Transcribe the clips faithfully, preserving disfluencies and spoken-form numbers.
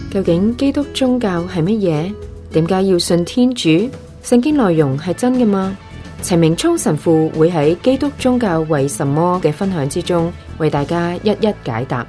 究竟基督宗教係乜嘢？點解要信天主？聖經內容係真嘅嗎？陳明聰神父會喺基督宗教為什麼嘅分享之中，為大家一一解答。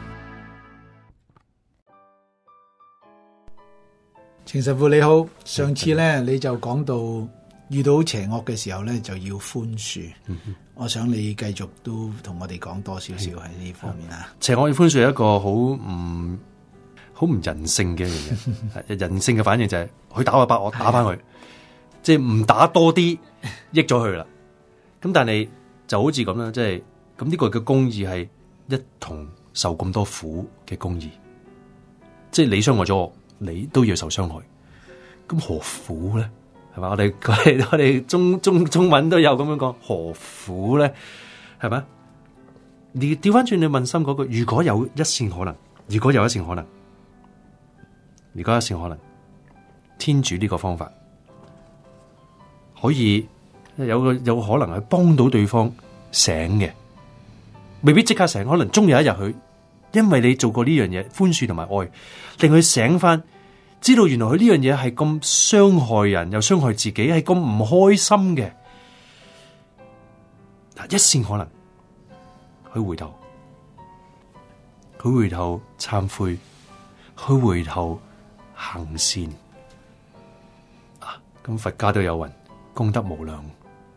程神父你好，上次咧你就講到遇到邪惡嘅時候咧就要寬恕，嗯、我想你繼續都同我哋講多少少喺呢方面啊。 邪惡要寬恕係一個好唔好唔人性嘅嘢，人性嘅反應就係佢打我一巴，我打翻佢，即係唔打多啲，益咗佢啦。咁但係就好似咁啦，即係咁呢個嘅公義係一同受咁多苦嘅公義，即係你傷害咗我，你都要受傷害，咁何苦咧？係嘛？我哋我哋我哋中中中文都有咁樣講，何苦咧？係咪？你調翻轉你問心嗰句，如果有一線可能，如果有一線可能。如果一線可能，天主呢個方法可以有個有可能係幫到對方醒嘅，未必即刻醒，可能終有一日佢因為你做過呢樣嘢，寬恕同埋愛，令佢醒翻，知道原來佢呢樣嘢係咁傷害人又傷害自己，係咁唔開心嘅。一線可能，佢回頭，佢回頭懺悔，佢回頭。行善啊！咁佛家都有云，功德無量。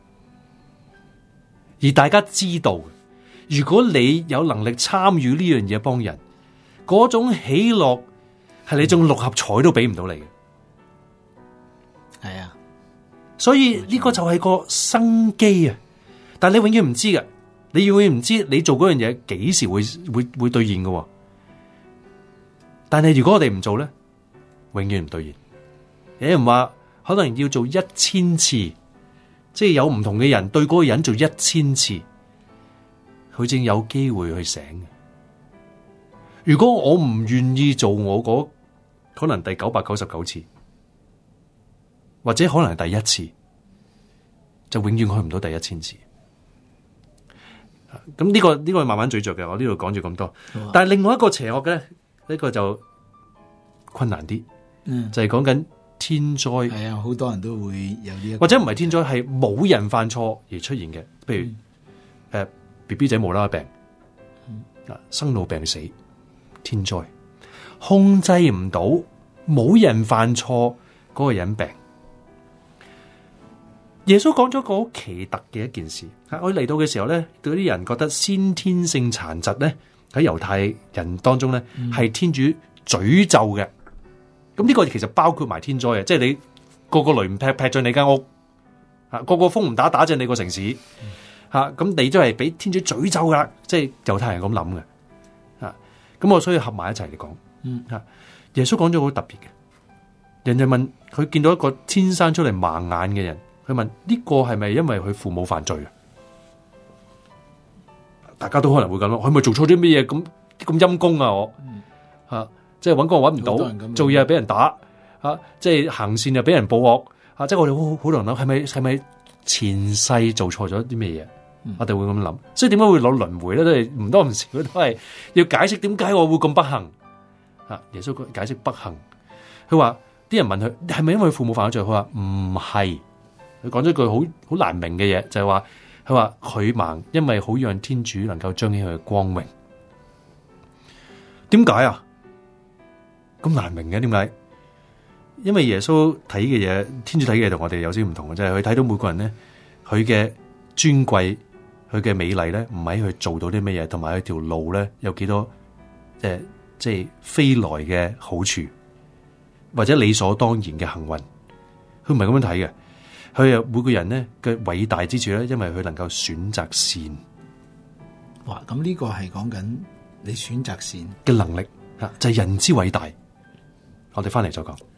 而大家知道，如果你有能力參與呢樣嘢幫人，嗰種喜樂係你中六合彩都俾唔到你嘅。 係啊， 所以呢個就係個生機啊！但係你永遠唔知嘅，你永遠唔知你做嗰樣嘢幾時會會會兌現嘅。但係如果我哋唔做咧？永遠唔兌現。有人話可能要做一千次，即係有唔同嘅人對嗰個人做一千次，佢正有機會去醒嘅。如果我唔願意做我嗰可能第九百九十九次，或者可能係第一次，就永遠去唔到第一千次。咁呢個呢個慢慢咀嚼嘅，我呢度講住咁多。但係另外一個邪惡嘅咧，呢個就困難啲。嗯，就係講緊天災， 係啊，好多人都會有呢一個， 或者唔係天災，係冇人犯錯而出現嘅，譬如誒 B B 仔無啦啦病，啊、嗯、生老病死，天災控制唔到，冇人犯錯，嗰個人病。耶穌講咗個好奇特嘅一件事，我嚟到嘅時候咧，對啲人覺得先天性殘疾咧喺猶太人當中咧係、嗯、天主詛咒嘅。咁呢個其實包括埋天災嘅，即係你個個雷唔劈劈進你間屋，吓個個風唔打打進你個城市，吓咁、嗯、你都係俾天主詛咒噶啦，即係猶太人咁諗嘅，吓咁我所以合埋一齊嚟講，吓、嗯、耶穌講咗好特別嘅，人就問佢見到一個天生出嚟盲眼嘅人，佢問呢、這個係咪因為佢父母犯罪啊？大家都可能會咁咯，佢咪做錯啲咩嘢咁咁陰功啊？我吓。嗯即係搵工搵唔到，做嘢又俾人打，啊！即係行善又俾人報惡，啊！即係我哋好好多人諗，係咪係咪前世做錯咗啲咩嘢？嗯、我哋會咁諗，所以點解會攞輪迴咧？都係唔多唔少都係要解釋點解我會咁不幸。啊！耶穌解釋不幸，佢話啲人問佢係咪因為父母犯咗罪？佢話唔係，佢講咗句好好難明嘅嘢，就係話佢話佢盲，因為好讓天主能夠彰顯佢嘅光榮。點解啊？咁難明嘅，點解？因為耶穌睇嘅嘢，天主睇嘅嘢同我哋有啲唔同嘅，即係佢睇到每個人咧，佢嘅尊貴，佢嘅美麗咧，唔係佢做到啲乜嘢，同埋佢條路咧有幾多誒、呃，即係飛來嘅好處，或者理所當然嘅幸運，佢唔係咁樣睇嘅。佢又每個人咧嘅偉大之處咧，因為佢能夠選擇善。 哇！咁呢個係講緊你選擇善嘅能力啊，就係、是、人之偉大。我哋翻嚟再講。